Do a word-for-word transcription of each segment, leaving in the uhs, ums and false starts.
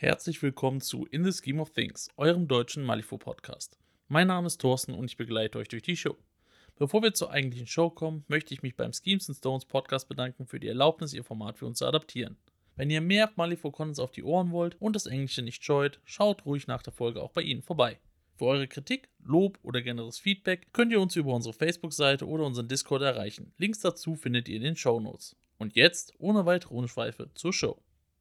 Herzlich willkommen zu In the Scheme of Things, eurem deutschen Malifaux-Podcast. Mein Name ist Thorsten und ich begleite euch durch die Show. Bevor wir zur eigentlichen Show kommen, möchte ich mich beim Schemes and Stones Podcast bedanken für die Erlaubnis, ihr Format für uns zu adaptieren. Wenn ihr mehr Malifaux-Contents auf die Ohren wollt und das Englische nicht scheut, schaut ruhig nach der Folge auch bei ihnen vorbei. Für eure Kritik, Lob oder generelles Feedback könnt ihr uns über unsere Facebook-Seite oder unseren Discord erreichen. Links dazu findet ihr in den Shownotes. Und jetzt, ohne weitere Umschweife, zur Show.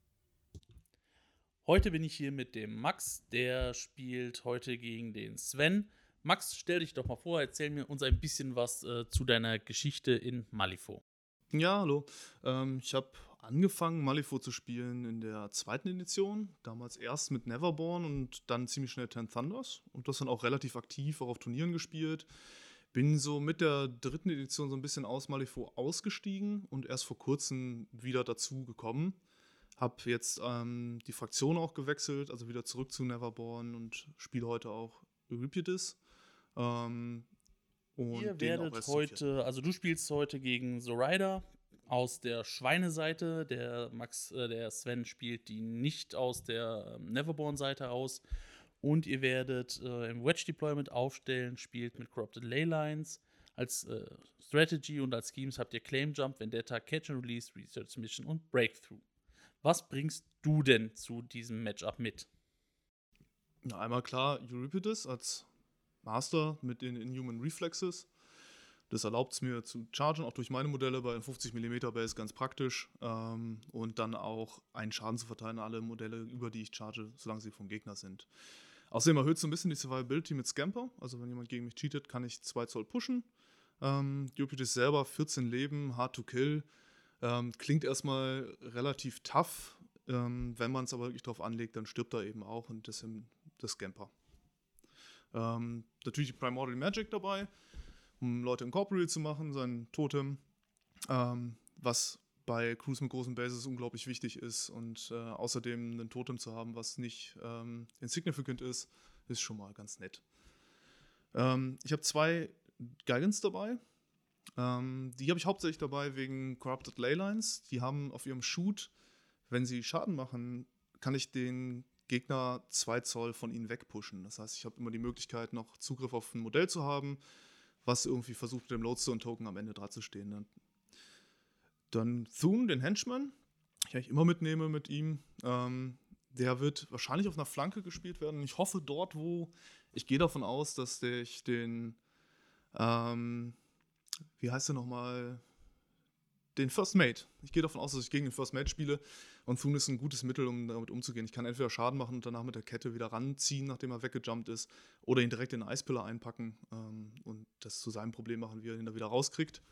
Heute bin ich hier mit dem Max, der spielt heute gegen den Sven. Max, stell dich doch mal vor, erzähl mir uns ein bisschen was äh, zu deiner Geschichte in Malifaux. Ja, hallo. Ähm, ich habe angefangen, Malifaux zu spielen in der zweiten Edition. Damals erst mit Neverborn und dann ziemlich schnell Ten Thunders. Und das dann auch relativ aktiv, auch auf Turnieren gespielt. Bin so mit der dritten Edition so ein bisschen aus Malifaux ausgestiegen und erst vor kurzem wieder dazu gekommen. Hab jetzt ähm, die Fraktion auch gewechselt, also wieder zurück zu Neverborn und spiele heute auch Euripides. Ähm, und Ihr den auch werdet erst zum vierten. heute, also du spielst heute gegen Zoraida aus der Schweineseite. Der Max, äh, der Sven spielt die nicht aus der ähm, Neverborn-Seite aus. Und ihr werdet äh, im Wedge Deployment aufstellen, spielt mit Corrupted Leylines. Als äh, Strategy und als Schemes habt ihr Claim Jump, Vendetta, Catch and Release, Research Mission und Breakthrough. Was bringst du denn zu diesem Matchup mit? Na, einmal klar Euripides als Master mit den Inhuman Reflexes. Das erlaubt es mir zu chargen, auch durch meine Modelle bei fünfzig Millimeter Base ganz praktisch. Ähm, und dann auch einen Schaden zu verteilen an alle Modelle, über die ich charge, solange sie vom Gegner sind. Außerdem erhöht es so ein bisschen die Survivability mit Scamper. Also wenn jemand gegen mich cheatet, kann ich zwei Zoll pushen. Ähm, Euripides selber, vierzehn Leben, hard to kill. Ähm, klingt erstmal relativ tough. Ähm, wenn man es aber wirklich drauf anlegt, dann stirbt er eben auch und das ist der Scamper. Ähm, natürlich Primordial Magic dabei, um Leute incorporeal zu machen, sein Totem, ähm, was bei Crews mit großen Bases unglaublich wichtig ist und äh, außerdem ein Totem zu haben, was nicht ähm, insignificant ist, ist schon mal ganz nett. Ähm, ich habe zwei Guidance dabei. Ähm, die habe ich hauptsächlich dabei wegen Corrupted Leylines. Die haben auf ihrem Shoot, wenn sie Schaden machen, kann ich den Gegner zwei Zoll von ihnen wegpushen. Das heißt, ich habe immer die Möglichkeit, noch Zugriff auf ein Modell zu haben, was irgendwie versucht, mit dem Lodestone-Token am Ende dran zu stehen. Dann, dann Thune, den Henchman, den ich immer mitnehme mit ihm. Ähm, der wird wahrscheinlich auf einer Flanke gespielt werden. Ich hoffe dort, wo ich gehe davon aus, dass ich den ähm, wie heißt der nochmal? Den First Mate. Ich gehe davon aus, dass ich gegen den First Mate spiele und Thune ist ein gutes Mittel, um damit umzugehen. Ich kann entweder Schaden machen und danach mit der Kette wieder ranziehen, nachdem er weggejumpt ist, oder ihn direkt in den Eispiller einpacken ähm, und das zu seinem Problem machen, wie er ihn da wieder rauskriegt.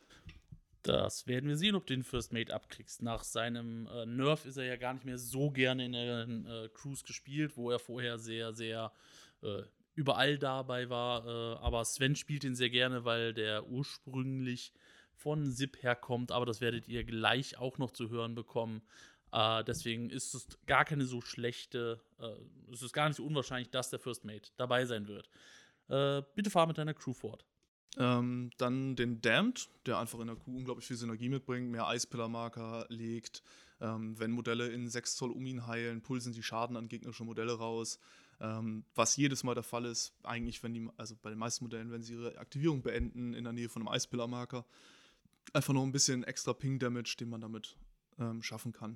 Das werden wir sehen, ob du den First Mate abkriegst. Nach seinem äh, Nerf ist er ja gar nicht mehr so gerne in den äh, Crews gespielt, wo er vorher sehr, sehr äh, überall dabei war. Äh, aber Sven spielt ihn sehr gerne, weil der ursprünglich von S I P herkommt. Aber das werdet ihr gleich auch noch zu hören bekommen. Äh, deswegen ist es gar keine so schlechte, äh, es ist gar nicht so unwahrscheinlich, dass der First Mate dabei sein wird. Äh, bitte fahr mit deiner Crew fort. Ähm, dann den Damned, der einfach in der Crew unglaublich viel Synergie mitbringt, mehr Eispillar-Marker legt. Ähm, wenn Modelle in sechs Zoll um ihn heilen, pulsen die Schaden an gegnerische Modelle raus. Ähm, was jedes Mal der Fall ist, eigentlich, wenn die, also bei den meisten Modellen, wenn sie ihre Aktivierung beenden in der Nähe von einem Eispillar-Marker. Einfach noch ein bisschen extra Ping-Damage, den man damit ähm, schaffen kann.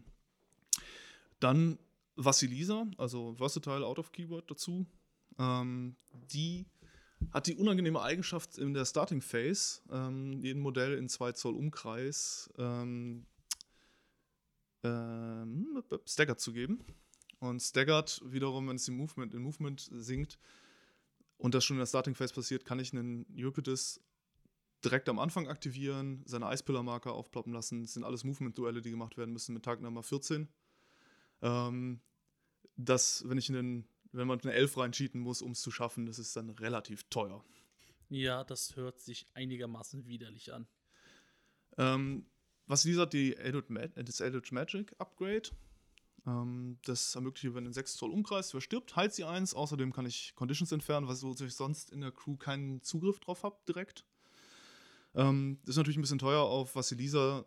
Dann Vasilisa, also Versatile Out of Keyword dazu. Ähm, die hat die unangenehme Eigenschaft in der Starting Phase, ähm, jedem Modell in zwei Zoll Umkreis ähm, ähm, Staggered zu geben. Und Staggered wiederum, wenn es im Movement, in Movement sinkt und das schon in der Starting Phase passiert, kann ich einen Euripides direkt am Anfang aktivieren, seine Eispillar-Marker aufploppen lassen. Das sind alles Movement-Duelle, die gemacht werden müssen mit Tagnummer vierzehn. Ähm, das, wenn ich einen wenn man eine elf reincheaten muss, um es zu schaffen, das ist dann relativ teuer. Ja, das hört sich einigermaßen widerlich an. Ähm, was dieser die das Eldritch Magic Upgrade. Ähm, das ermöglicht, wenn ein sechs Zoll Umkreis verstirbt, heilt sie eins. Außerdem kann ich Conditions entfernen, was ich sonst in der Crew keinen Zugriff drauf habe direkt. Ähm, das ist natürlich ein bisschen teuer auf Vasilisa.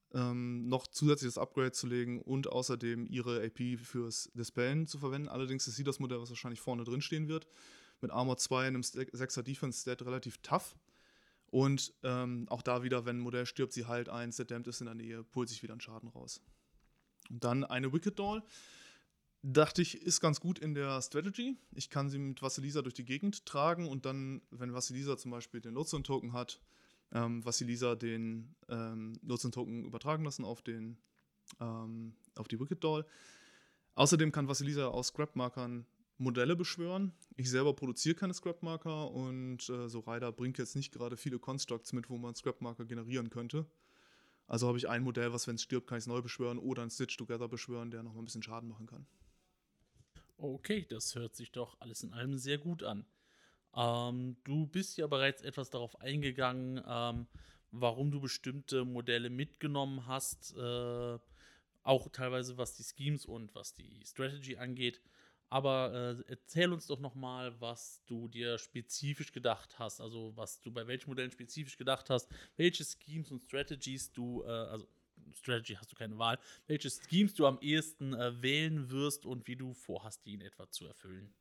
ähm, noch zusätzliches Upgrade zu legen und außerdem ihre A P fürs Dispellen zu verwenden. Allerdings ist sie das Modell, was wahrscheinlich vorne drin stehen wird. Mit Armor zwei, einem sechser Defense-Stat relativ tough. Und ähm, auch da wieder, wenn ein Modell stirbt, sie heilt eins, der Damned ist in der Nähe, pullt sich wieder einen Schaden raus. Und dann eine Wicked Doll. Dachte ich, ist ganz gut in der Strategy. Ich kann sie mit Vasilisa durch die Gegend tragen und dann, wenn Vasilisa zum Beispiel den Lodestone-Token hat, ähm, Vasilisa den ähm, Lodestone-Token übertragen lassen auf, den, ähm, auf die Wicked Doll. Außerdem kann Vasilisa aus Scrap-Markern Modelle beschwören. Ich selber produziere keine Scrap-Marker und äh, so Rider bringt jetzt nicht gerade viele Constructs mit, wo man Scrap-Marker generieren könnte. Also habe ich ein Modell, was, wenn es stirbt, kann ich es neu beschwören oder ein Stitch Together beschwören, der nochmal ein bisschen Schaden machen kann. Okay, das hört sich doch alles in allem sehr gut an. Ähm, du bist ja bereits etwas darauf eingegangen, ähm, warum du bestimmte Modelle mitgenommen hast, äh, auch teilweise was die Schemes und was die Strategy angeht. Aber äh, erzähl uns doch noch mal, was du dir spezifisch gedacht hast, also was du bei welchen Modellen spezifisch gedacht hast, welche Schemes und Strategies du, äh, also Strategy hast du keine Wahl, welche Schemes du am ehesten äh, wählen wirst und wie du vorhast, die in etwa zu erfüllen.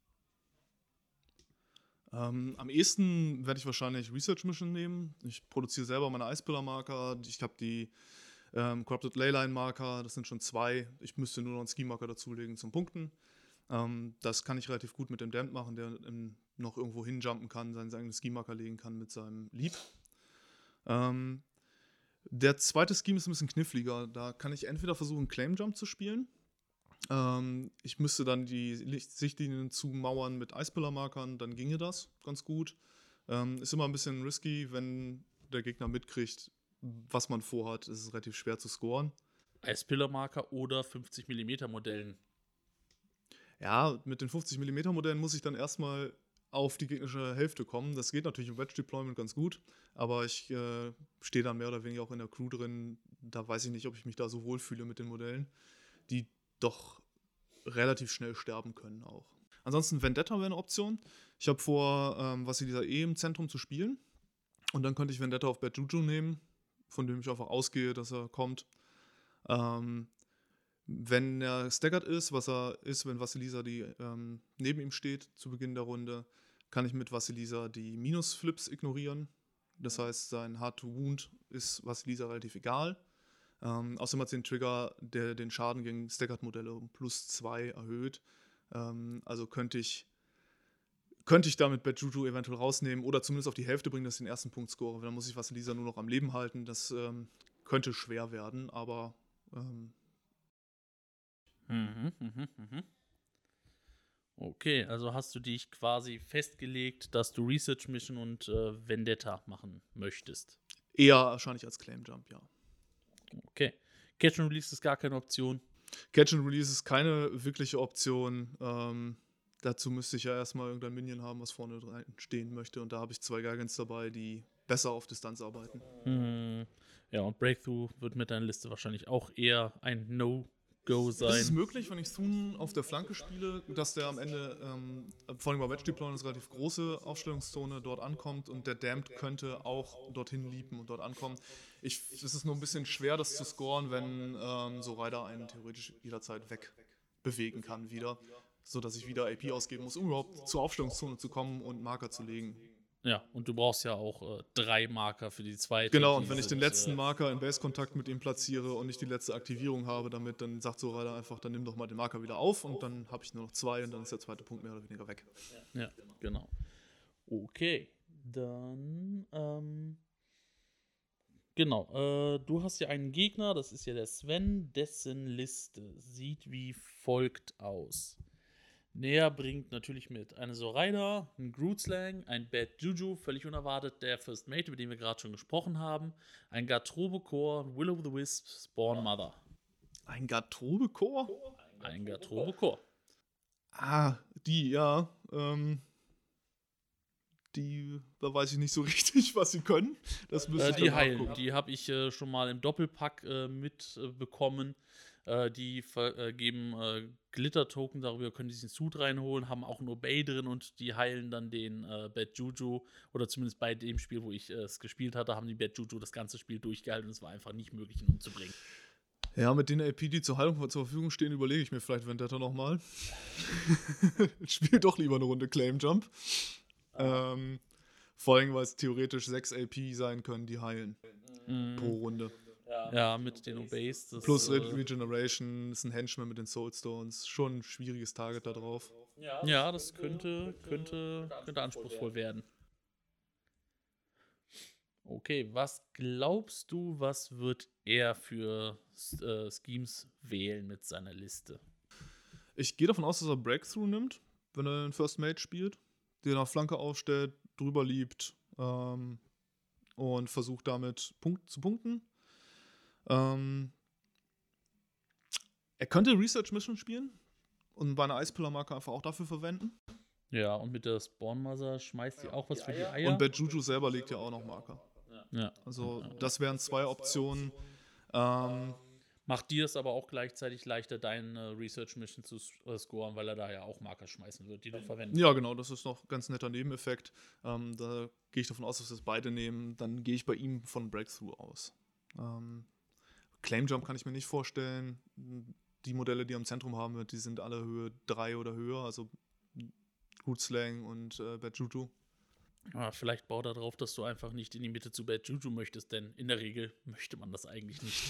Ähm, am ehesten werde ich wahrscheinlich Research Mission nehmen. Ich produziere selber meine Icepillar-Marker. Ich habe die ähm, Corrupted Leyline-Marker. Das sind schon zwei. Ich müsste nur noch einen Ski-Marker dazulegen zum Punkten. Ähm, das kann ich relativ gut mit dem Damned machen, der ähm, noch irgendwo hinjumpen kann, seinen eigenen Ski-Marker legen kann mit seinem Leap. Ähm, der zweite Scheme ist ein bisschen kniffliger. Da kann ich entweder versuchen, Claim Jump zu spielen. Ähm, ich müsste dann die Licht- Sichtlinien zumauern mit Icepillar-Markern, dann ginge das ganz gut. Ähm, ist immer ein bisschen risky, wenn der Gegner mitkriegt, was man vorhat. Es ist relativ schwer zu scoren. Icepillar-Marker oder fünfzig Millimeter Modellen. Ja, mit den fünfzig Millimeter Modellen muss ich dann erstmal auf die gegnerische Hälfte kommen. Das geht natürlich im Wedge Deployment ganz gut, aber ich äh, stehe dann mehr oder weniger auch in der Crew drin. Da weiß ich nicht, ob ich mich da so wohlfühle mit den Modellen, die doch relativ schnell sterben können auch. Ansonsten Vendetta wäre eine Option. Ich habe vor, ähm, Vasilisa eh im Zentrum zu spielen. Und dann könnte ich Vendetta auf Bad Juju nehmen, von dem ich einfach ausgehe, dass er kommt. Ähm, wenn er staggert ist, was er ist, wenn Vasilisa die ähm, neben ihm steht zu Beginn der Runde, kann ich mit Vasilisa die Minus-Flips ignorieren. Das heißt, sein Hard-to-Wound ist Vasilisa relativ egal. Ähm, außerdem hat sie den Trigger, der den Schaden gegen Staggered-Modelle um plus zwei erhöht. Ähm, also könnte ich, könnte ich damit Bad Juju eventuell rausnehmen oder zumindest auf die Hälfte bringen, dass ich den ersten Punkt score. Weil dann muss ich Vasilisa nur noch am Leben halten. Das ähm, könnte schwer werden, aber ähm, Mhm, mhm, mhm. Okay, also hast du dich quasi festgelegt, dass du Research Mission und äh, Vendetta machen möchtest. eher wahrscheinlich als Claim Jump, ja. Okay. Catch and Release ist gar keine Option. Catch and Release ist keine wirkliche Option. Ähm, dazu müsste ich ja erstmal irgendein Minion haben, was vorne drin stehen möchte. Und da habe ich zwei Gargants dabei, die besser auf Distanz arbeiten. Hm. Ja, und Breakthrough wird mit deiner Liste wahrscheinlich auch eher ein No-Go sein. Es ist möglich, wenn ich Thun auf der Flanke spiele, dass der am Ende, ähm, vor allem bei Wedge Deployment, eine relativ große Aufstellungszone dort ankommt und der Damned könnte auch dorthin leapen und dort ankommen. Ich, es ist nur ein bisschen schwer, das zu scoren, wenn ähm, so Rider einen theoretisch jederzeit wegbewegen kann wieder, sodass ich wieder A P ausgeben muss, um überhaupt zur Aufstellungszone zu kommen und Marker zu legen. Ja, und du brauchst ja auch äh, drei Marker für die zweite. Genau, die und wenn ich sind, den letzten äh, Marker in Base-Kontakt mit ihm platziere und nicht die letzte Aktivierung habe damit, dann sagt so Rider einfach, dann nimm doch mal den Marker wieder auf und dann habe ich nur noch zwei und dann ist der zweite Punkt mehr oder weniger weg. Ja, genau. Okay, dann, ähm, genau, äh, du hast ja einen Gegner, das ist ja der Sven, dessen Liste sieht wie folgt aus. Näher bringt natürlich mit eine Zoraida, ein Grootslang, ein Bad Juju, völlig unerwartet, der First Mate, über den wir gerade schon gesprochen haben, ein Gartrobekor, ein Will of the Wisp, Spawn Mother. Ein Gartrobekor? Ein Gartrobekor. Ah, die, ja. Ähm, die, da weiß ich nicht so richtig, was sie können. Das müsste Äh, ich die dann heilen. nachgucken. Die habe ich äh, schon mal im Doppelpack äh, mitbekommen. Äh, die ver äh, geben äh, Glitter-Token, darüber können die sich einen Suit reinholen, haben auch ein Obey drin und die heilen dann den äh, Bad Juju. Oder zumindest bei dem Spiel, wo ich äh, es gespielt hatte, haben die Bad Juju das ganze Spiel durchgehalten und es war einfach nicht möglich, ihn umzubringen. Ja, mit den A P, die zur Heilung zur Verfügung stehen, überlege ich mir vielleicht Vendetta nochmal. Spiel doch lieber eine Runde Claim Jump. Ah. Ähm, vor allem, weil es theoretisch sechs A P sein können, die heilen. Mhm. Pro Runde. Ja, ja, mit den Obeys. Das, Plus äh, Regeneration, ist ein Henchman mit den Soulstones. Schon ein schwieriges Target da drauf. Ja, das könnte, könnte, könnte anspruchsvoll werden. Okay, was glaubst du, was wird er für äh, Schemes wählen mit seiner Liste? Ich gehe davon aus, dass er Breakthrough nimmt, wenn er den First Mate spielt, den auf Flanke aufstellt, drüber liebt ähm, und versucht damit Punkt zu punkten. Ähm, er könnte Research Mission spielen und bei einer Ice Pillar Marke einfach auch dafür verwenden. Ja, und mit der Spawn Mother schmeißt sie ja, auch was für die Eier. Und Bad Juju selber legt ja auch noch Marker. Ja. Also das wären zwei Optionen. Ähm, Macht dir es aber auch gleichzeitig leichter, deine Research Mission zu äh, scoren, weil er da ja auch Marker schmeißen wird, die du verwendest. Ja, genau, das ist noch ein ganz netter Nebeneffekt. Ähm, da gehe ich davon aus, dass wir es beide nehmen. Dann gehe ich bei ihm von Breakthrough aus. Ähm, Claim Jump kann ich mir nicht vorstellen. Die Modelle, die am Zentrum haben wird, die sind alle Höhe drei oder höher, also Root Slang und äh, Bad Juju. Ja, vielleicht baut er darauf, dass du einfach nicht in die Mitte zu Bad Juju möchtest, denn in der Regel möchte man das eigentlich nicht.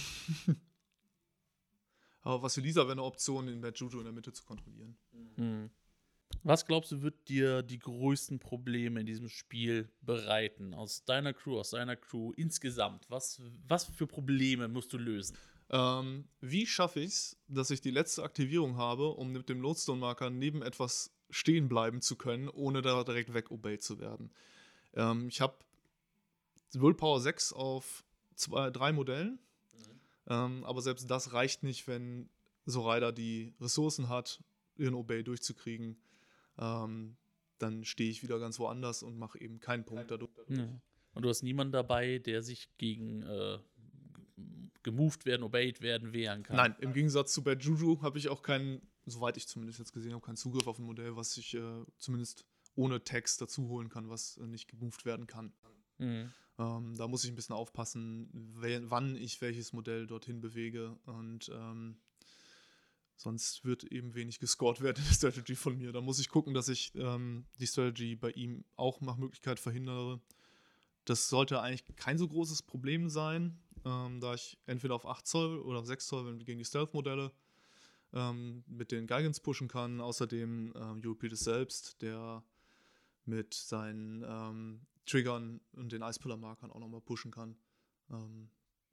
Aber was für Lisa wäre eine Option, den Bad Juju in der Mitte zu kontrollieren. Mhm. Was glaubst du, wird dir die größten Probleme in diesem Spiel bereiten? Aus deiner Crew, aus deiner Crew insgesamt? Was, was für Probleme musst du lösen? Ähm, wie schaffe ich es, dass ich die letzte Aktivierung habe, um mit dem Lodestone-Marker neben etwas stehen bleiben zu können, ohne da direkt weg-obeyed zu werden? Ähm, ich habe Willpower sechs auf zwei, drei Modellen, mhm. ähm, aber selbst das reicht nicht, wenn Zoraida die Ressourcen hat, ihren Obey durchzukriegen. Ähm, dann stehe ich wieder ganz woanders und mache eben keinen Punkt dadurch. Ja. Und du hast niemanden dabei, der sich gegen äh, gemoved werden, obeyed werden, wehren kann. Nein, im Gegensatz zu Bad Juju habe ich auch keinen, soweit ich zumindest jetzt gesehen habe, keinen Zugriff auf ein Modell, was ich äh, zumindest ohne Text dazu holen kann, was äh, nicht gemoved werden kann. Mhm. Ähm, da muss ich ein bisschen aufpassen, w- wann ich welches Modell dorthin bewege und ähm, sonst wird eben wenig gescored werden in der Strategy von mir. Da muss ich gucken, dass ich ähm, die Strategy bei ihm auch nach Möglichkeit verhindere. Das sollte eigentlich kein so großes Problem sein, ähm, da ich entweder auf acht Zoll oder auf sechs Zoll, wenn gegen die Stealth-Modelle ähm, mit den Geigans pushen kann. Außerdem ähm, Eupedes selbst, der mit seinen ähm, Triggern und den Ice-Pillar-Markern auch nochmal pushen kann. Ähm,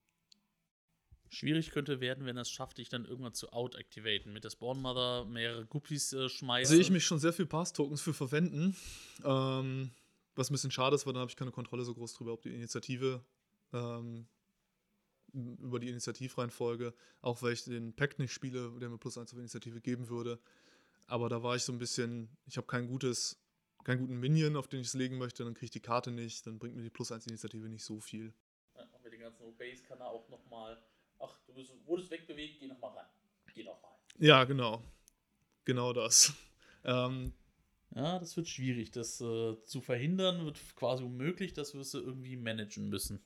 Schwierig könnte werden, wenn er es schafft, dich dann irgendwann zu out-activaten. Mit der Spawn-Mother mehrere Guppies äh, schmeißen. Sehe ich mich schon sehr viel Pass-Tokens für verwenden. Ähm, was ein bisschen schade ist, weil dann habe ich keine Kontrolle so groß drüber, ob die Initiative ähm, über die Initiativreihenfolge, auch weil ich den Pact nicht spiele, der mir plus eins auf Initiative geben würde. Aber da war ich so ein bisschen, ich habe kein gutes, keinen guten Minion, auf den ich es legen möchte, dann kriege ich die Karte nicht, dann bringt mir die plus eins Initiative nicht so viel. Ja, und mit den ganzen Obeys kann er auch nochmal, ach, du bist, wurdest wegbewegt, geh nochmal rein. Geh nochmal. Ja, genau. Genau das. ähm, ja, das wird schwierig. Das äh, zu verhindern wird quasi unmöglich, das wirst du irgendwie managen müssen.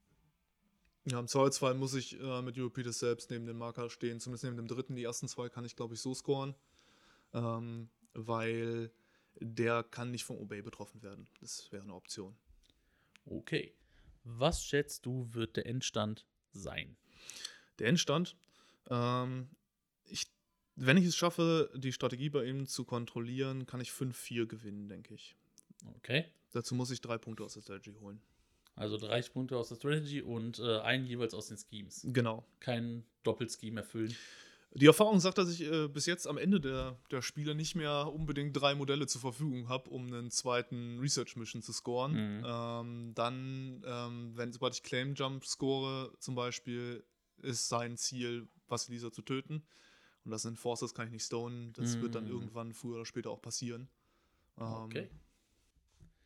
Ja, im Zweifelsfall muss ich äh, mit Eupedes selbst neben dem Marker stehen, zumindest neben dem dritten. Die ersten zwei kann ich, glaube ich, so scoren, ähm, weil der kann nicht vom Obey betroffen werden. Das wäre eine Option. Okay. Was schätzt du, wird der Endstand sein? Der Endstand? Ähm, ich, wenn ich es schaffe, die Strategie bei ihm zu kontrollieren, kann ich fünf vier gewinnen, denke ich. Okay. Dazu muss ich drei Punkte aus der Strategy holen. Also dreißig Punkte aus der Strategy und äh, einen jeweils aus den Schemes. Genau. Kein Doppelscheme erfüllen. Die Erfahrung sagt, dass ich äh, bis jetzt am Ende der, der Spiele nicht mehr unbedingt drei Modelle zur Verfügung habe, um einen zweiten Research-Mission zu scoren. Mhm. Ähm, dann, ähm, wenn sobald ich Claim Jump score, zum Beispiel, ist sein Ziel, Vasilisa zu töten. Und das sind Forces, kann ich nicht stonen. Das mhm. wird dann irgendwann früher oder später auch passieren. Ähm, okay.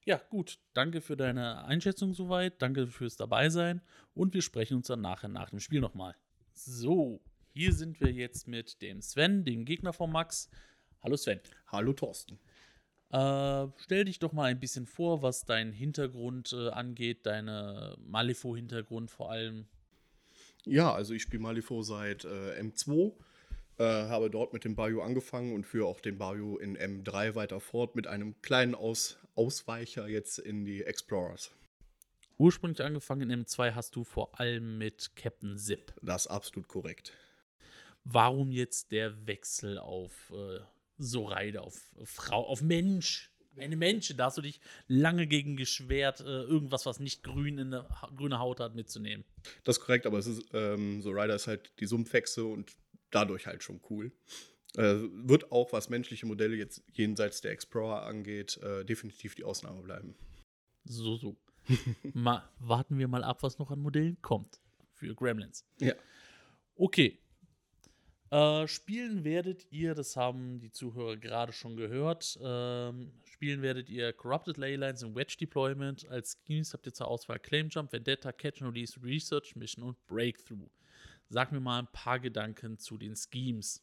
Ja, gut. Danke für deine Einschätzung soweit. Danke fürs Dabeisein. Und wir sprechen uns dann nachher nach dem Spiel nochmal. So, hier sind wir jetzt mit dem Sven, dem Gegner von Max. Hallo Sven. Hallo Thorsten. Äh, stell dich doch mal ein bisschen vor, was deinen Hintergrund äh, angeht, deine Malifaux-Hintergrund vor allem. Ja, also ich spiele Malifaux seit äh, M zwei, äh, habe dort mit dem Bayou angefangen und führe auch den Bayou in M drei weiter fort mit einem kleinen Aus Ausweicher jetzt in die Explorers. Ursprünglich angefangen in M zwei hast du vor allem mit Captain Zip. Das ist absolut korrekt. Warum jetzt der Wechsel auf äh, Zoraida, auf Frau, auf Mensch? Eine Mensch, da hast du dich lange gegen geschwert, äh, irgendwas, was nicht grün in der ha grüne Haut hat, mitzunehmen. Das ist korrekt, aber es ist, ähm, Zoraida ist halt die Sumpfhexe und dadurch halt schon cool. Äh, wird auch, was menschliche Modelle jetzt jenseits der Explorer angeht, äh, definitiv die Ausnahme bleiben. So, so. mal, warten wir mal ab, was noch an Modellen kommt für Gremlins. Ja. Okay. Äh, spielen werdet ihr, das haben die Zuhörer gerade schon gehört, ähm, spielen werdet ihr Corrupted Leylines und Wedge Deployment. Als Schemes habt ihr zur Auswahl Claim Jump, Vendetta, Catch and Release, Research Mission und Breakthrough. Sag mir mal ein paar Gedanken zu den Schemes.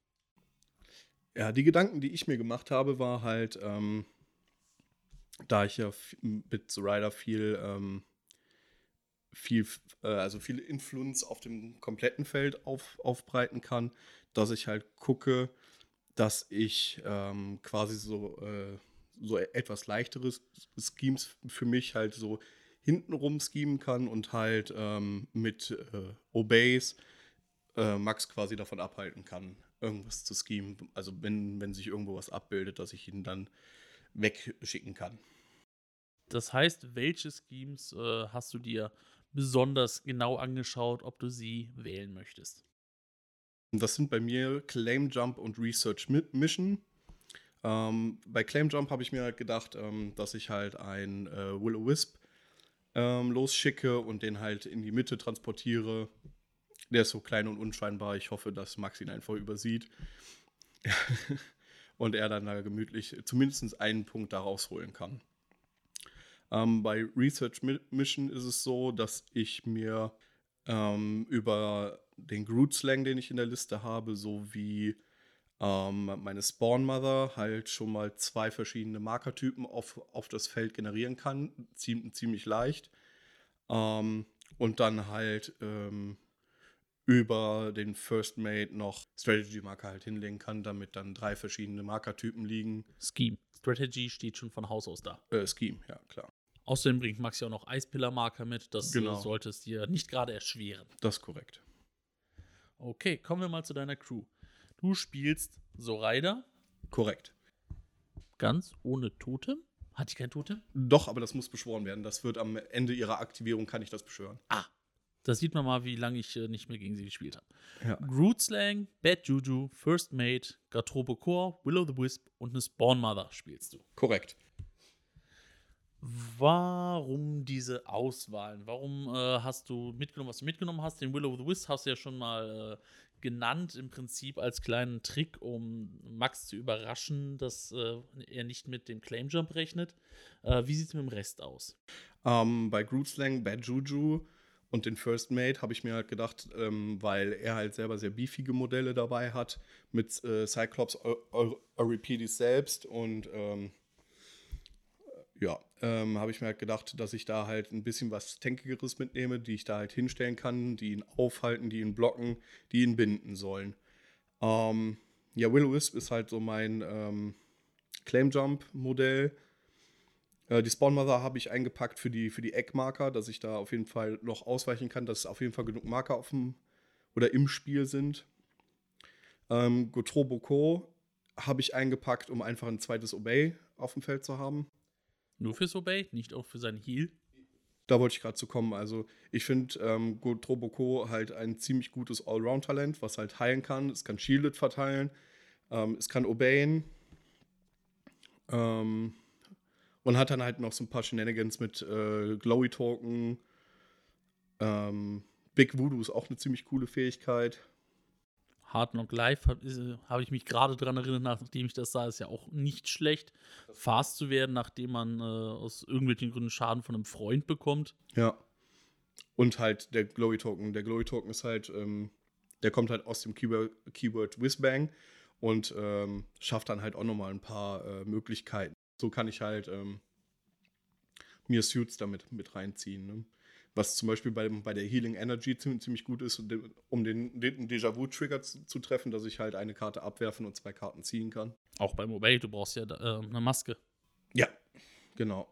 Ja, die Gedanken, die ich mir gemacht habe, war halt, ähm, da ich ja f- mit Zoraida viel, ähm, viel, äh, also viel Influence auf dem kompletten Feld auf, aufbreiten kann, dass ich halt gucke, dass ich ähm, quasi so, äh, so etwas leichtere Schemes für mich halt so hintenrum schemen kann und halt ähm, mit äh, Obeys äh, Max quasi davon abhalten kann, irgendwas zu schemen. Also wenn, wenn sich irgendwo was abbildet, dass ich ihn dann wegschicken kann. Das heißt, welche Schemes äh, hast du dir besonders genau angeschaut, ob du sie wählen möchtest? Und das sind bei mir Claim Jump und Research Mission. Ähm, bei Claim Jump habe ich mir halt gedacht, ähm, dass ich halt ein äh, Will-O-Wisp ähm, losschicke und den halt in die Mitte transportiere. Der ist so klein und unscheinbar. Ich hoffe, dass Max ihn einfach übersieht. Und er dann da gemütlich zumindest einen Punkt da rausholen kann. Ähm, bei Research Mission ist es so, dass ich mir ähm, über den Groot-Slang, den ich in der Liste habe, sowie ähm, meine Spawn-Mother halt schon mal zwei verschiedene Markertypen auf, auf das Feld generieren kann. Ziem ziemlich leicht. Ähm, und dann halt ähm, über den First Mate noch Strategy-Marker halt hinlegen kann, damit dann drei verschiedene Markertypen liegen. Scheme. Strategy steht schon von Haus aus da. Äh, Scheme, ja, klar. Außerdem bringt Max ja auch noch Eispillar-Marker mit. Das Genau. äh, sollte es dir nicht gerade erschweren. Das ist korrekt. Okay, kommen wir mal zu deiner Crew. Du spielst Zoraida. Korrekt. Ganz ohne Totem. Hat die kein Totem? Doch, aber das muss beschworen werden. Das wird am Ende ihrer Aktivierung, kann ich das beschwören. Ah, da sieht man mal, wie lange ich äh, nicht mehr gegen sie gespielt habe. Ja. Groot Slang, Bad Juju, First Mate, Gatrobo Core, Will o' the Wisp und eine Spawn Mother spielst du. Korrekt. Warum diese Auswahlen? Warum äh, hast du mitgenommen, was du mitgenommen hast? Den Will o' the Wisp hast du ja schon mal äh, genannt, im Prinzip als kleinen Trick, um Max zu überraschen, dass äh, er nicht mit dem Claim Jump rechnet. Äh, wie sieht es mit dem Rest aus? Ähm, bei Groot Slang, Bad Juju und den First Mate habe ich mir halt gedacht, ähm, weil er halt selber sehr beefige Modelle dabei hat, mit äh, Cyclops Euripides selbst und ähm, ja, ähm, habe ich mir halt gedacht, dass ich da halt ein bisschen was Tankigeres mitnehme, die ich da halt hinstellen kann, die ihn aufhalten, die ihn blocken, die ihn binden sollen. Ähm, ja, Will-O-Wisp ist halt so mein ähm, Claim-Jump-Modell. Äh, die Spawn-Mother habe ich eingepackt für die, für die Eckmarker, dass ich da auf jeden Fall noch ausweichen kann, dass auf jeden Fall genug Marker auf dem oder im Spiel sind. Ähm, Gotroboko habe ich eingepackt, um einfach ein zweites Obey auf dem Feld zu haben. Nur fürs Obey, nicht auch für seinen Heal? Da wollte ich gerade zu kommen. Also ich finde ähm, Gotroboko halt ein ziemlich gutes Allround-Talent, was halt heilen kann. Es kann Shielded verteilen, ähm, es kann obeyen ähm, und hat dann halt noch so ein paar Shenanigans mit äh, Glowy-Token. Ähm, Big Voodoo ist auch eine ziemlich coole Fähigkeit. Hard Knock Life habe äh, hab ich mich gerade dran erinnert, nachdem ich das sah, ist ja auch nicht schlecht, fast zu werden, nachdem man äh, aus irgendwelchen Gründen Schaden von einem Freund bekommt. Ja. Und halt der Glowy Token. Der Glowy Token ist halt, ähm, der kommt halt aus dem Keyword, Keyword Whizbang und ähm, schafft dann halt auch nochmal ein paar äh, Möglichkeiten. So kann ich halt ähm, mir Suits damit mit reinziehen. Ne? Was zum Beispiel bei, bei der Healing Energy ziemlich, ziemlich gut ist, um den, den Déjà-vu-Trigger zu, zu treffen, dass ich halt eine Karte abwerfen und zwei Karten ziehen kann. Auch beim Obey, du brauchst ja äh, eine Maske. Ja, genau.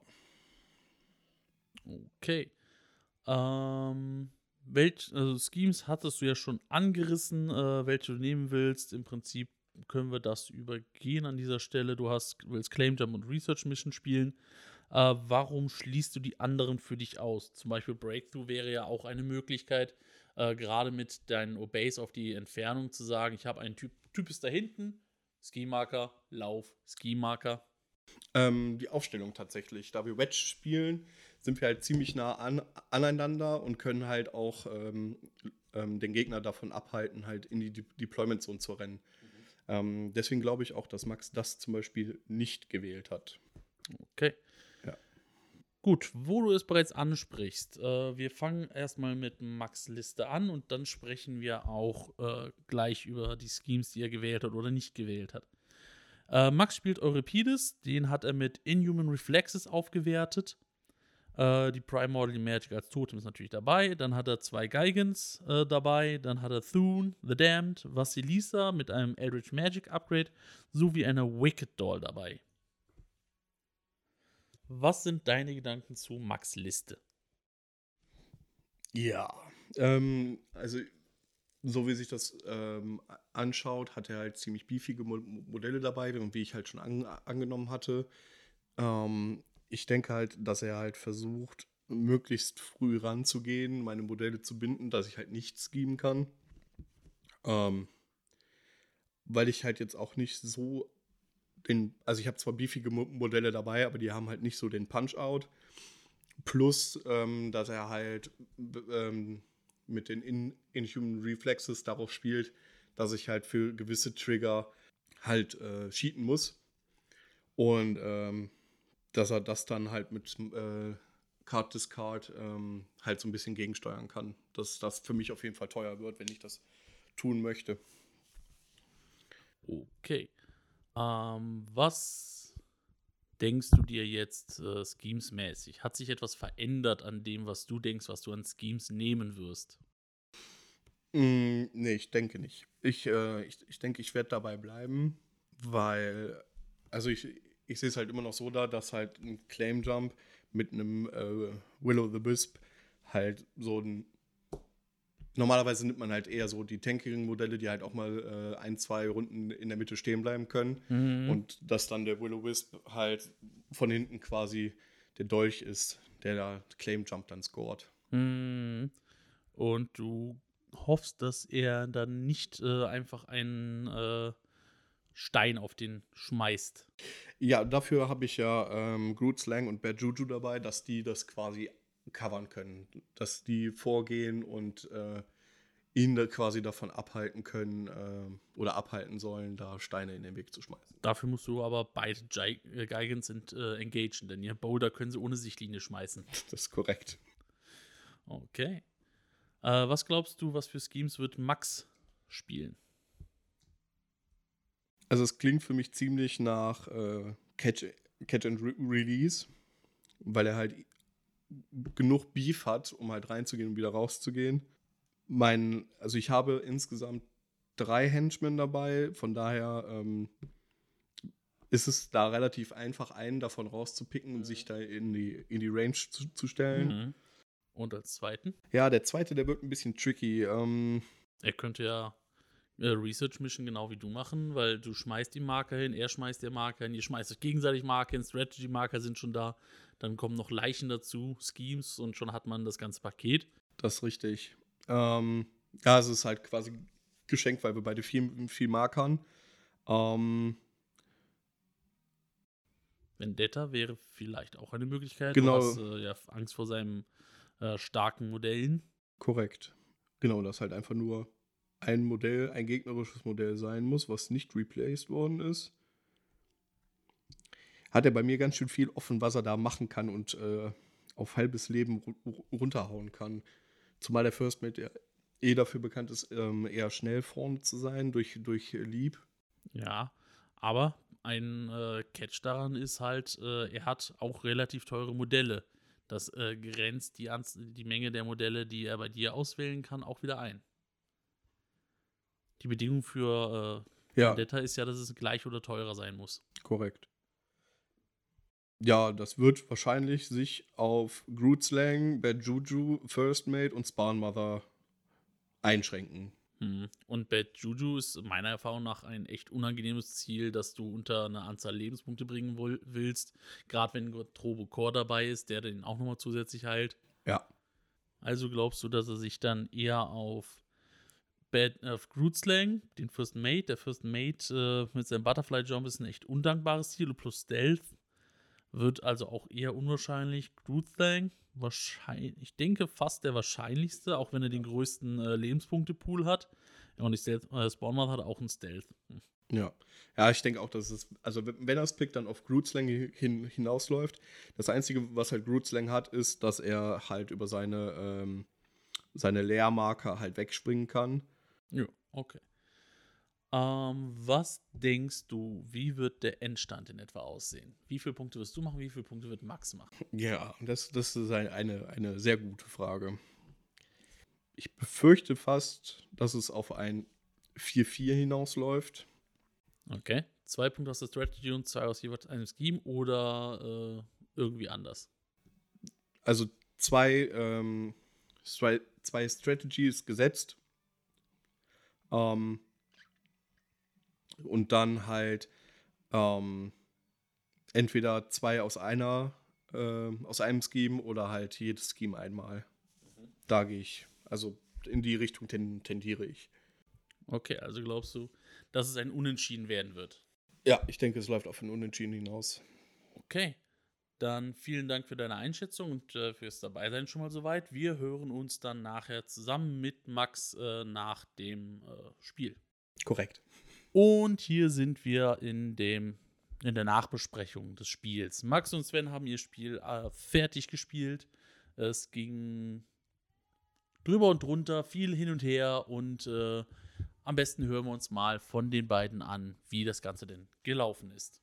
Okay. Ähm, welch, also Schemes hattest du ja schon angerissen, äh, welche du nehmen willst. Im Prinzip können wir das übergehen an dieser Stelle. Du hast, willst Claim Jump und Research Mission spielen. Äh, warum schließt du die anderen für dich aus? Zum Beispiel Breakthrough wäre ja auch eine Möglichkeit, äh, gerade mit deinen Obeys auf die Entfernung zu sagen, ich habe einen Typ, Typ ist da hinten, Ski-Marker, Lauf, Ski-Marker. Ähm, die Aufstellung tatsächlich. Da wir Wedge spielen, sind wir halt ziemlich nah an, aneinander und können halt auch ähm, ähm, den Gegner davon abhalten, halt in die De- Deployment Zone zu rennen. Mhm. Ähm, deswegen glaube ich auch, dass Max das zum Beispiel nicht gewählt hat. Okay. Ja. Gut, wo du es bereits ansprichst, äh, wir fangen erstmal mit Max' Liste an und dann sprechen wir auch äh, gleich über die Schemes, die er gewählt hat oder nicht gewählt hat. Äh, Max spielt Euripides, den hat er mit Inhuman Reflexes aufgewertet. Äh, die Primordial Magic als Totem ist natürlich dabei. Dann hat er zwei Geigans äh, dabei. Dann hat er Thune, The Damned, Vasilisa mit einem Eldritch Magic Upgrade sowie einer Wicked Doll dabei. Was sind deine Gedanken zu Max' Liste? Ja, ähm, also so wie sich das ähm, anschaut, hat er halt ziemlich beefige Mo- Modelle dabei, wie ich halt schon an, angenommen hatte. Ähm, ich denke halt, dass er halt versucht, möglichst früh ranzugehen, meine Modelle zu binden, dass ich halt nichts geben kann. Ähm, weil ich halt jetzt auch nicht so den, also ich habe zwar beefige Mo- Modelle dabei, aber die haben halt nicht so den Punch-Out. Plus, ähm, dass er halt b- ähm, mit den In- Inhuman Reflexes darauf spielt, dass ich halt für gewisse Trigger halt äh, cheaten muss. Und ähm, dass er das dann halt mit äh, Card Discard ähm, halt so ein bisschen gegensteuern kann. Dass das für mich auf jeden Fall teuer wird, wenn ich das tun möchte. Okay. Ähm, was denkst du dir jetzt äh, Schemes-mäßig? Hat sich etwas verändert an dem, was du denkst, was du an Schemes nehmen wirst? Mm, nee, ich denke nicht. Ich, äh, ich, ich denke, ich werde dabei bleiben, weil, also ich, ich sehe es halt immer noch so da, dass halt ein Claim Jump mit einem äh, Will o' the Wisp halt so ein. Normalerweise nimmt man halt eher so die tankigen Modelle, die halt auch mal äh, ein, zwei Runden in der Mitte stehen bleiben können. Mhm. Und dass dann der Will o' Wisp halt von hinten quasi der Dolch ist, der da Claim Jump dann scoret. Mhm. Und du hoffst, dass er dann nicht äh, einfach einen äh, Stein auf den schmeißt. Ja, dafür habe ich ja ähm, Groot Slang und Bad Juju dabei, dass die das quasi covern können. Dass die vorgehen und äh, ihn da quasi davon abhalten können äh, oder abhalten sollen, da Steine in den Weg zu schmeißen. Dafür musst du aber beide Gi äh, Geigans ent, äh, engagen, denn ihr Boulder können sie ohne Sichtlinie schmeißen. Das ist korrekt. Okay. Äh, was glaubst du, was für Schemes wird Max spielen? Also es klingt für mich ziemlich nach äh, Catch, Catch and Re Release, weil er halt genug Beef hat, um halt reinzugehen und wieder rauszugehen. Mein, also ich habe insgesamt drei Henchmen dabei, von daher ähm, ist es da relativ einfach, einen davon rauszupicken und sich da in die, in die Range zu, zu stellen. Mhm. Und als zweiten? Ja, der zweite, der wird ein bisschen tricky. Ähm, Er könnte ja äh, Research Mission genau wie du machen, weil du schmeißt die Marker hin, er schmeißt die Marker hin, ihr schmeißt euch gegenseitig Marker hin, Strategy-Marker sind schon da, dann kommen noch Leichen dazu, Schemes und schon hat man das ganze Paket. Das ist richtig. Ähm, ja, es ist halt quasi geschenkt, weil wir beide viel, viel Markern. Ähm, Vendetta wäre vielleicht auch eine Möglichkeit. Genau. Du hast äh, ja Angst vor seinen äh, starken Modellen. korrekt. Genau, das ist halt einfach nur ein Modell, ein gegnerisches Modell sein muss, was nicht replaced worden ist, hat er bei mir ganz schön viel offen, was er da machen kann und äh, auf halbes Leben ru- runterhauen kann. Zumal der First Mate ja eh dafür bekannt ist, ähm, eher schnell vorne zu sein durch, durch Lieb. Ja, aber ein äh, Catch daran ist halt, äh, er hat auch relativ teure Modelle. Das äh, grenzt die, Anz die Menge der Modelle, die er bei dir auswählen kann, auch wieder ein. Die Bedingung für äh, Ja, Vendetta ist ja, dass es gleich oder teurer sein muss. korrekt. Ja, das wird wahrscheinlich sich auf Groot Slang, Bad Juju, First Mate und Spawn Mother einschränken. Hm. Und Bad Juju ist meiner Erfahrung nach ein echt unangenehmes Ziel, das du unter eine Anzahl Lebenspunkte bringen woll- willst. Gerade wenn Turbo Core dabei ist, der den auch nochmal zusätzlich heilt. Ja. Also glaubst du, dass er sich dann eher auf Bad, auf Groot Slang, den First Mate, der First Mate äh, mit seinem Butterfly Jump ist ein echt undankbares Ziel und plus Stealth wird also auch eher unwahrscheinlich. Groot Slang, wahrscheinlich, ich denke fast der wahrscheinlichste, auch wenn er den größten äh, Lebenspunkte-Pool hat. Ja, und die Stealth, äh, Spawn Mother hat auch einen Stealth. Hm. Ja. Ja, ich denke auch, dass es, also wenn er das Pick dann auf Groot Slang hin, hinausläuft, das Einzige, was halt Groot Slang hat, ist, dass er halt über seine, ähm, seine Leermarker halt wegspringen kann. Ja, okay. Ähm, was denkst du, wie wird der Endstand in etwa aussehen? Wie viele Punkte wirst du machen, wie viele Punkte wird Max machen? Ja, das, das ist ein- eine, eine sehr gute Frage. Ich befürchte fast, dass es auf ein vier vier hinausläuft. Okay. Zwei Punkte aus der Strategy und zwei aus jeweils einem Scheme oder äh, irgendwie anders? Also zwei, ähm, zwei, zwei Strategies gesetzt. Ähm, und dann halt ähm, entweder zwei aus einer, äh, aus einem Scheme oder halt jedes Scheme einmal. Da gehe ich. Also in die Richtung ten, tendiere ich. Okay, also glaubst du, dass es ein Unentschieden werden wird? Ja, ich denke, es läuft auf ein Unentschieden hinaus. Okay, dann vielen Dank für deine Einschätzung und äh, fürs Dabeisein schon mal soweit. Wir hören uns dann nachher zusammen mit Max äh, nach dem äh, Spiel. Korrekt. Und hier sind wir in dem in der Nachbesprechung des Spiels. Max und Sven haben ihr Spiel äh, fertig gespielt. Es ging drüber und drunter, viel hin und her und äh, am besten hören wir uns mal von den beiden an, wie das Ganze denn gelaufen ist.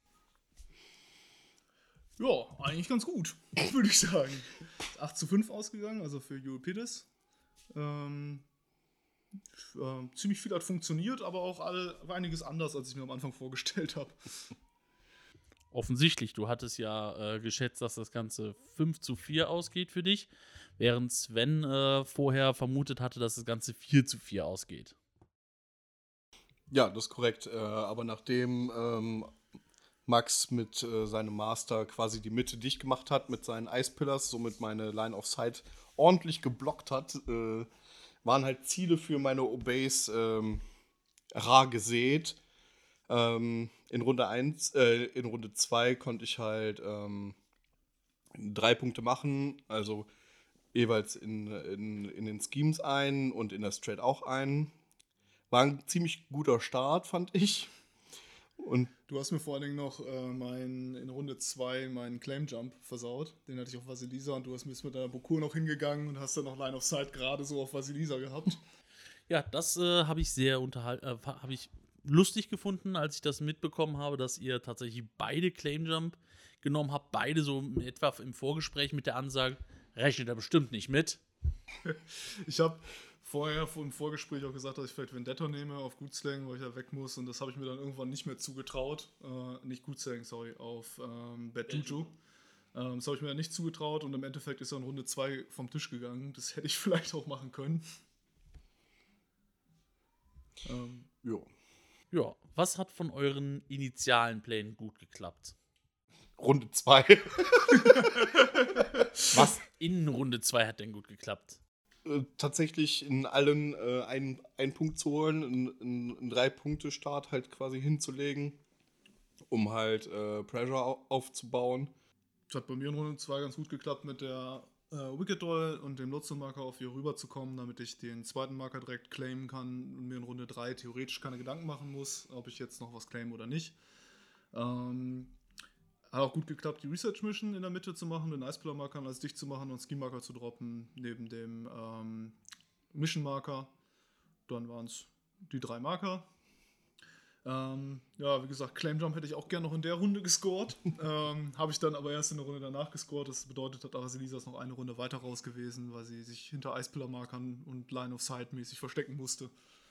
Ja, eigentlich ganz gut, würde ich sagen. acht zu fünf ausgegangen, also für Euripides. Ähm, äh, ziemlich viel hat funktioniert, aber auch alle, war einiges anders, als ich mir am Anfang vorgestellt habe. Offensichtlich, du hattest ja äh, geschätzt, dass das Ganze fünf zu vier ausgeht für dich, während Sven äh, vorher vermutet hatte, dass das Ganze vier zu vier ausgeht. Ja, das ist korrekt. Äh, aber nachdem ähm, Max mit äh, seinem Master quasi die Mitte dicht gemacht hat mit seinen Ice Pillars, somit meine Line of Sight ordentlich geblockt hat, äh, waren halt Ziele für meine Obeys ähm, rar gesät. Ähm, in Runde eins, äh, in Runde zwei konnte ich halt ähm, drei Punkte machen, also jeweils in, in, in den Schemes ein und in der Strat auch ein. War ein ziemlich guter Start, fand ich. Und Du hast mir vor allen Dingen noch äh, mein, in Runde zwei meinen Claim Jump versaut. Den hatte ich auf Vasilisa und du hast bist mit deiner Bokur noch hingegangen und hast dann noch Line of Sight gerade so auf Vasilisa gehabt. Ja, das äh, habe ich sehr unterhal- äh, habe ich lustig gefunden, als ich das mitbekommen habe, dass ihr tatsächlich beide Claim Jump genommen habt. Beide so etwa im Vorgespräch mit der Ansage, rechnet er bestimmt nicht mit. Ich habe vorher im Vorgespräch auch gesagt, dass ich vielleicht Vendetta nehme auf Gutslang, weil ich da weg muss. Und das habe ich mir dann irgendwann nicht mehr zugetraut. Äh, nicht Gutslang, sorry, auf ähm, Bad Juju. Ähm, das habe ich mir dann nicht zugetraut und im Endeffekt ist er in Runde zwei vom Tisch gegangen. Das hätte ich vielleicht auch machen können. Ähm, jo. Ja, was hat von euren initialen Plänen gut geklappt? Runde zwei. Was in Runde zwei hat denn gut geklappt? äh, tatsächlich in allen äh, einen, einen Punkt zu holen, einen, einen Drei-Punkte-Start halt quasi hinzulegen, um halt äh, Pressure au- aufzubauen. Das hat bei mir in Runde zwei ganz gut geklappt mit der äh, Wicked Doll und dem Lotso-Marker auf ihr rüberzukommen, damit ich den zweiten Marker direkt claimen kann und mir in Runde drei theoretisch keine Gedanken machen muss, ob ich jetzt noch was claim oder nicht. Ähm, hat auch gut geklappt, die Research-Mission in der Mitte zu machen, den Icepillar-Marker als dicht zu machen und Ski-Marker zu droppen neben dem ähm, Mission-Marker. Dann waren es die drei Marker. Ähm, ja, wie gesagt, Claim Jump hätte ich auch gerne noch in der Runde gescored. ähm, Habe ich dann aber erst in der Runde danach gescored. Das bedeutet, hat Araselisa ist noch eine Runde weiter raus gewesen, weil sie sich hinter Icepillar-Markern und Line of Sight mäßig verstecken musste.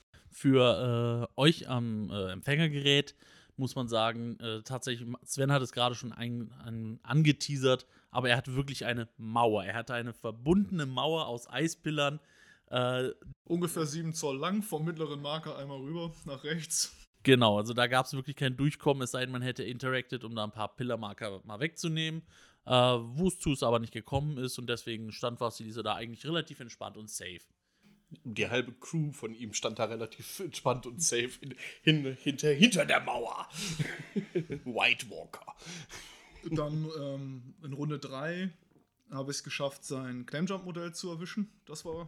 Für äh, euch am äh, Empfängergerät muss man sagen, äh, tatsächlich, Sven hat es gerade schon ein, ein, angeteasert, aber er hatte wirklich eine Mauer. Er hatte eine verbundene Mauer aus Eispillern. Äh, Ungefähr sieben Zoll lang, vom mittleren Marker einmal rüber, nach rechts. Genau, also da gab es wirklich kein Durchkommen, es sei denn, man hätte interacted, um da ein paar Pillarmarker mal wegzunehmen. Äh, Wozu es aber nicht gekommen ist und deswegen stand Vasilisa da eigentlich relativ entspannt und safe. Die halbe Crew von ihm stand da relativ entspannt und safe hin, hin, hinter, hinter der Mauer. White Walker. Dann ähm, in Runde drei habe ich es geschafft, sein Claim-Jump-Modell zu erwischen. Das war,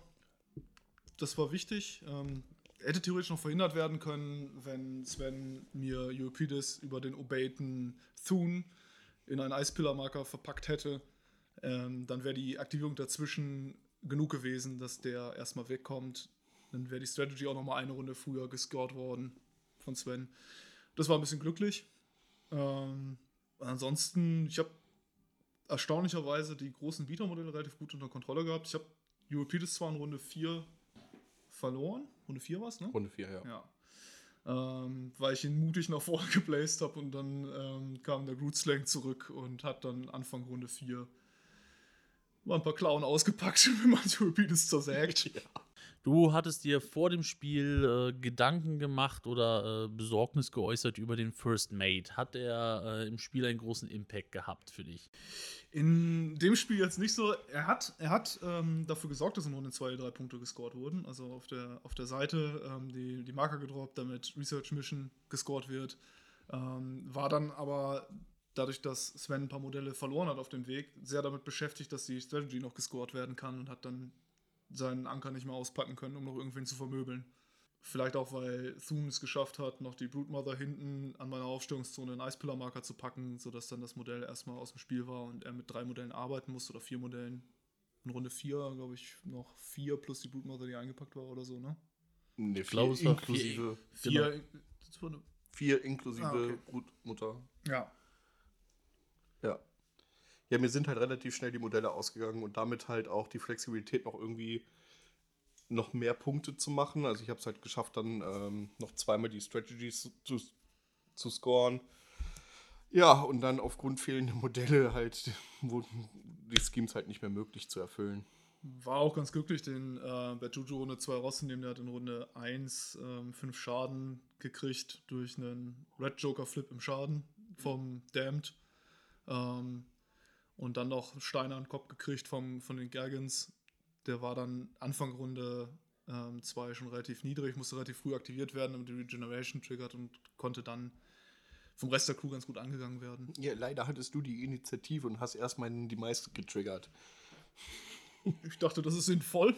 das war wichtig. Ähm, hätte theoretisch noch verhindert werden können, wenn Sven mir Euripides über den Obaten Thune in einen Eispillar-Marker verpackt hätte. Ähm, dann wäre die Aktivierung dazwischen genug gewesen, dass der erstmal wegkommt. Dann wäre die Strategy auch nochmal eine Runde früher gescored worden von Sven. Das war ein bisschen glücklich. Ähm, ansonsten, ich habe erstaunlicherweise die großen Bietermodelle relativ gut unter Kontrolle gehabt. Ich habe Euripides zwar in Runde vier verloren. Runde vier war es, ne? Runde vier, ja. Ja. Ähm, weil ich ihn mutig nach vorne geplaced habe und dann ähm, kam der Groot Slang zurück und hat dann Anfang Runde vier mal ein paar Klauen ausgepackt, wenn man Euripides zersägt. Ja. Du hattest dir vor dem Spiel äh, Gedanken gemacht oder äh, Besorgnis geäußert über den First Mate. Hat er äh, im Spiel einen großen Impact gehabt für dich? In dem Spiel jetzt nicht so. Er hat, er hat ähm, dafür gesorgt, dass in Runde zwei drei Punkte gescored wurden. Also auf der, auf der Seite ähm, die, die Marker gedroppt, damit Research Mission gescored wird. Ähm, war dann aber dadurch, dass Sven ein paar Modelle verloren hat auf dem Weg, sehr damit beschäftigt, dass die Strategy noch gescored werden kann und hat dann seinen Anker nicht mehr auspacken können, um noch irgendwen zu vermöbeln. Vielleicht auch, weil Thune es geschafft hat, noch die Broodmother hinten an meiner Aufstellungszone einen Eispillar-Marker zu packen, sodass dann das Modell erstmal aus dem Spiel war und er mit drei Modellen arbeiten musste oder vier Modellen. In Runde vier, glaube ich, noch vier plus die Broodmother, die eingepackt war oder so, ne? Ne, Ich glaube, vier es war inklusive. Vier. Genau. Das war eine, Vier inklusive Ah, okay. Brutmutter. ja. Ja. Ja, mir sind halt relativ schnell die Modelle ausgegangen und damit halt auch die Flexibilität noch irgendwie noch mehr Punkte zu machen. Also ich habe es halt geschafft, dann ähm, noch zweimal die Strategies zu, zu scoren. Ja, und dann aufgrund fehlender Modelle halt wurden die Schemes halt nicht mehr möglich zu erfüllen. War auch ganz glücklich, den äh, Bertuccio Runde zwei rauszunehmen. Der hat in Runde eins ähm, fünf Schaden gekriegt durch einen Red Joker Flip im Schaden vom Damned. Ähm, und dann noch Steine an den Kopf gekriegt vom, von den Gargans. Der war dann Anfang Runde zwei ähm, schon relativ niedrig, musste relativ früh aktiviert werden, damit die Regeneration triggert und konnte dann vom Rest der Crew ganz gut angegangen werden. Ja, leider hattest du die Initiative und hast erstmal die meiste getriggert. Ich dachte, das ist sinnvoll.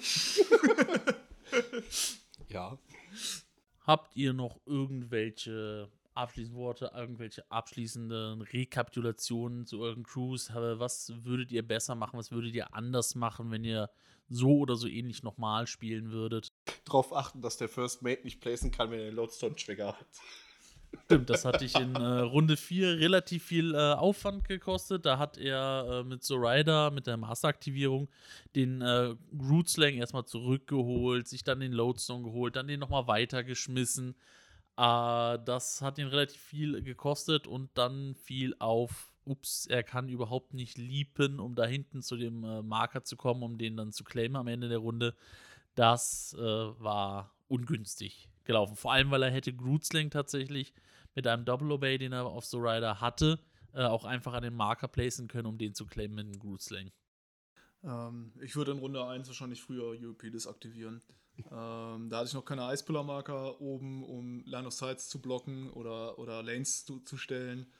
Ja. Habt ihr noch irgendwelche abschließende Worte, irgendwelche abschließenden Rekapitulationen zu euren Crews? Was würdet ihr besser machen? Was würdet ihr anders machen, wenn ihr so oder so ähnlich nochmal spielen würdet? Darauf achten, dass der First Mate nicht placen kann, wenn er den Lodestone-Trigger hat. Stimmt, das hat dich in äh, Runde vier relativ viel äh, Aufwand gekostet. Da hat er äh, mit Zoraida, mit der Masteraktivierung, den äh, Groot Slang erstmal zurückgeholt, sich dann den Lodestone geholt, dann den nochmal weitergeschmissen. Äh, das hat ihn relativ viel gekostet und dann fiel auf, ups, er kann überhaupt nicht leapen, um da hinten zu dem äh, Marker zu kommen, um den dann zu claimen am Ende der Runde. Das äh, war ungünstig gelaufen. Vor allem, weil er hätte Groot Slang tatsächlich mit einem Double Obey, den er auf Zoraida hatte, äh, auch einfach an den Marker placen können, um den zu claimen mit einem Groot Slang. Ähm, ich würde in Runde eins wahrscheinlich früher Euripides aktivieren. Ähm, da hatte ich noch keine Eispillar-Marker oben, um Line of Sights zu blocken oder, oder Lanes zu, zu stellen.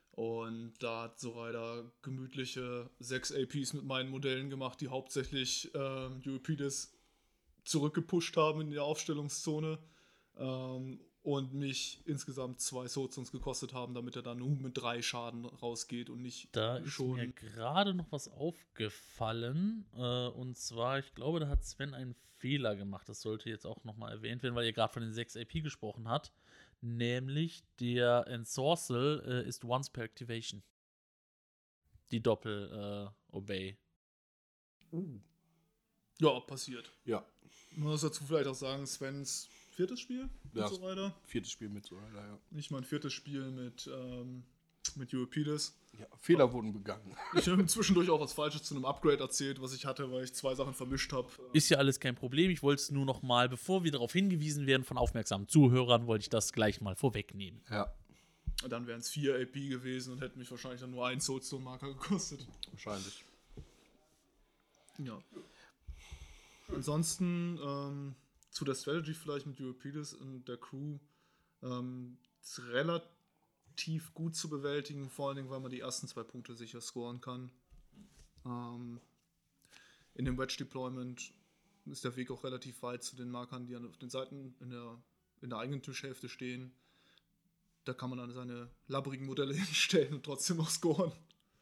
Und da hat Zoraida gemütliche sechs A Ps mit meinen Modellen gemacht, die hauptsächlich äh, Euripides zurückgepusht haben in der Aufstellungszone ähm, und mich insgesamt zwei Soulstones gekostet haben, damit er dann nur mit drei Schaden rausgeht und nicht Da ist schon. mir gerade noch was aufgefallen. Äh, und zwar, ich glaube, da hat Sven einen Fehler gemacht. Das sollte jetzt auch nochmal erwähnt werden, weil ihr gerade von den sechs A P gesprochen habt. Nämlich der Ensorcel äh, ist once per Activation. Die Doppel-Obey. Uh. Uh. Ja, passiert. Ja. Man muss dazu vielleicht auch sagen, Svens viertes Spiel mit Ja, Zoraida. Viertes Spiel mit Zoraida, ja. Nicht mein viertes Spiel mit, ähm, mit Euripides. Ja, Fehler wurden begangen. Ich habe zwischendurch auch was Falsches zu einem Upgrade erzählt, was ich hatte, weil ich zwei Sachen vermischt habe. Ist ja alles kein Problem. Ich wollte es nur noch mal, bevor wir darauf hingewiesen werden von aufmerksamen Zuhörern, wollte ich das gleich mal vorwegnehmen. Ja, Dann wären es vier A P gewesen und hätten mich wahrscheinlich dann nur einen Soulstone-Marker gekostet. wahrscheinlich. Ja. Ansonsten ähm, zu der Strategy vielleicht mit Euripides und der Crew ähm, ist relativ gut zu bewältigen, vor allen Dingen, weil man die ersten zwei Punkte sicher scoren kann. Ähm, in dem Wedge-Deployment ist der Weg auch relativ weit zu den Markern, die auf den Seiten in der, in der eigenen Tischhälfte stehen. Da kann man dann seine labbrigen Modelle hinstellen und trotzdem noch scoren.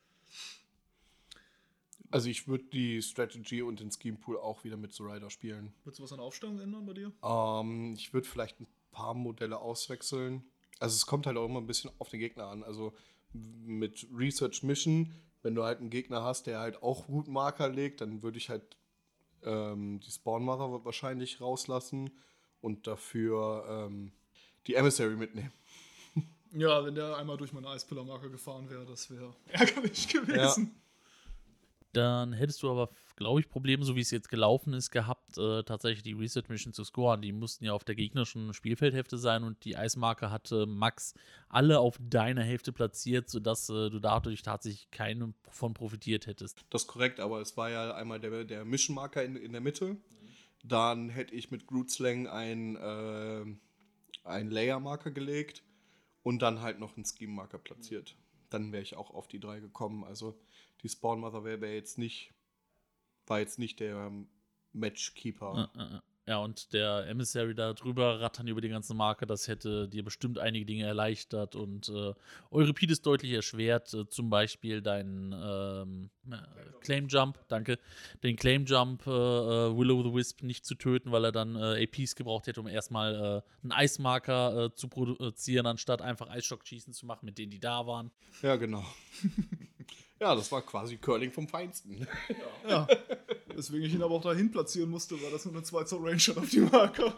Also ich würde die Strategy und den Scheme Pool auch wieder mit Zoraida spielen. Würdest du was an der Aufstellung ändern bei dir? Ähm, ich würde vielleicht ein paar Modelle auswechseln. Also es kommt halt auch immer ein bisschen auf den Gegner an. Also mit Research Mission, wenn du halt einen Gegner hast, der halt auch gut Marker legt, dann würde ich halt ähm, die Spawn Mother wahrscheinlich rauslassen und dafür ähm, die Emissary mitnehmen. Ja, wenn der einmal durch meine Eispillar-Marker gefahren wäre, das wäre ärgerlich gewesen. Ja. Dann hättest du aber, glaube ich, Probleme, so wie es jetzt gelaufen ist, gehabt, äh, tatsächlich die Reset-Mission zu scoren. Die mussten ja auf der gegnerischen Spielfeldhälfte sein und die Eismarke hatte Max alle auf deiner Hälfte platziert, sodass äh, du dadurch tatsächlich keinen von profitiert hättest. Das ist korrekt, aber es war ja einmal der, der Mission-Marker in, in der Mitte. Mhm. Dann hätte ich mit Groot Slang ein, äh, ein Layer-Marker gelegt und dann halt noch einen Scheme-Marker platziert. Mhm. Dann wäre ich auch auf die drei gekommen. Also die Spawn Mother wäre wär jetzt nicht, war jetzt nicht der Matchkeeper. Äh, äh, ja, und der Emissary da drüber rattern über die ganze Marke, das hätte dir bestimmt einige Dinge erleichtert und äh, Euripides deutlich erschwert, äh, zum Beispiel deinen ähm, äh, Claim Jump, danke, den Claim Jump äh, Will the Wisp nicht zu töten, weil er dann äh, A Ps gebraucht hätte, um erstmal äh, einen Eismarker äh, zu produzieren, anstatt einfach Eisschockschießen zu machen mit denen, die da waren. Ja, genau. Ja, das war quasi Curling vom Feinsten. Ja, deswegen ich ihn aber auch dahin platzieren musste, weil das nur eine zwei Zoll Range hat auf die Marker.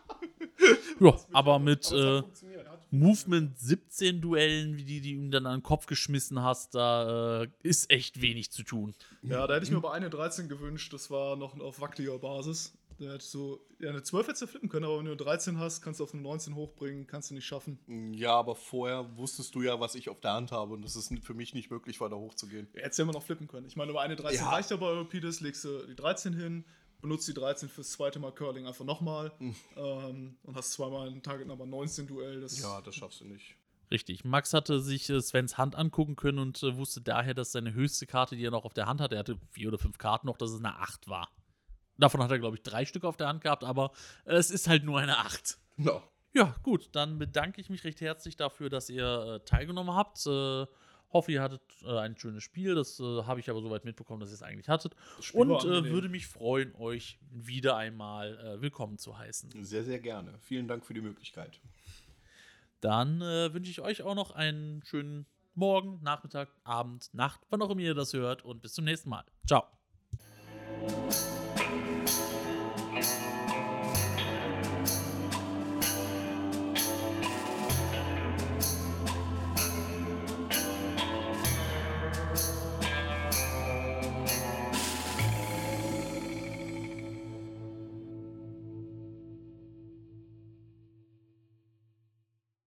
Ja, aber mit äh, Movement siebzehn Duellen, wie die, die ihm dann an den Kopf geschmissen hast, da äh, ist echt wenig zu tun. Ja, da hätte ich mir aber eine dreizehn gewünscht, das war noch auf wackeliger Basis. Der hätte so, ja, eine zwölf hättest du flippen können, aber wenn du eine dreizehn hast, kannst du auf eine neunzehn hochbringen, kannst du nicht schaffen. Ja, aber vorher wusstest du ja, was ich auf der Hand habe und es ist für mich nicht möglich, weiter hochzugehen. Ja, hättest du immer noch flippen können. Ich meine, über eine dreizehn Ja. reicht ja bei Euripides, legst du die dreizehn hin, benutzt die dreizehn fürs zweite Mal Curling einfach nochmal Mhm. ähm, und hast zweimal ein Target Number neunzehn Duell. Das Ja, das schaffst du nicht. Richtig. Max hatte sich äh, Svens Hand angucken können und äh, wusste daher, dass seine höchste Karte, die er noch auf der Hand hatte, er hatte vier oder fünf Karten noch, dass es eine acht war. Davon hat er, glaube ich, drei Stück auf der Hand gehabt, aber äh, es ist halt nur eine acht. No. Ja, gut, dann bedanke ich mich recht herzlich dafür, dass ihr äh, teilgenommen habt. Äh, hoffe, ihr hattet äh, ein schönes Spiel. Das äh, habe ich aber soweit mitbekommen, dass ihr es eigentlich hattet. Spiel Und war äh, angenehm. würde mich freuen, euch wieder einmal äh, willkommen zu heißen. Sehr, sehr gerne. Vielen Dank für die Möglichkeit. Dann äh, wünsche ich euch auch noch einen schönen Morgen, Nachmittag, Abend, Nacht, wann auch immer ihr das hört. Und bis zum nächsten Mal. Ciao.